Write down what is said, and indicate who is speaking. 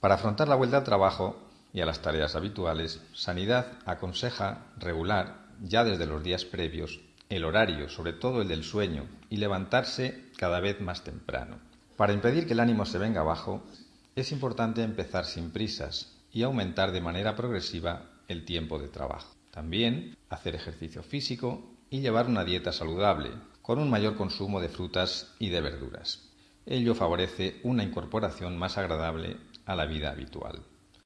Speaker 1: Para afrontar la vuelta al trabajo y a las tareas habituales, Sanidad aconseja regular, ya desde los días previos, el horario, sobre todo el del sueño, y levantarse cada vez más temprano. Para impedir que el ánimo se venga abajo, es importante empezar sin prisas y aumentar de manera progresiva el tiempo de trabajo. También hacer ejercicio físico y llevar una dieta saludable, con un mayor consumo de frutas y de verduras. Ello favorece una incorporación más agradable a la vida habitual.